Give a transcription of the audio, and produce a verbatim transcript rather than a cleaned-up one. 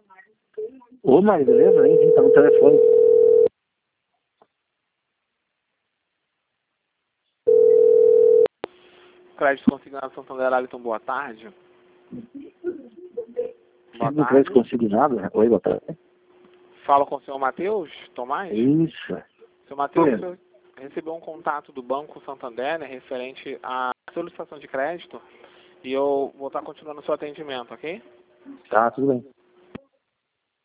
Ô, Mari, beleza? Nem vi, tá no telefone. Crédito consignado Santander Aliton, boa tarde. Boa Sigo crédito tarde. consignado? Oi, boa tarde. Falo com o senhor Matheus Tomás. Isso. Senhor Matheus, o Oi. senhor recebeu um contato do Banco Santander, né, referente à solicitação de crédito, e eu vou estar continuando o seu atendimento, ok? Tá, tudo bem.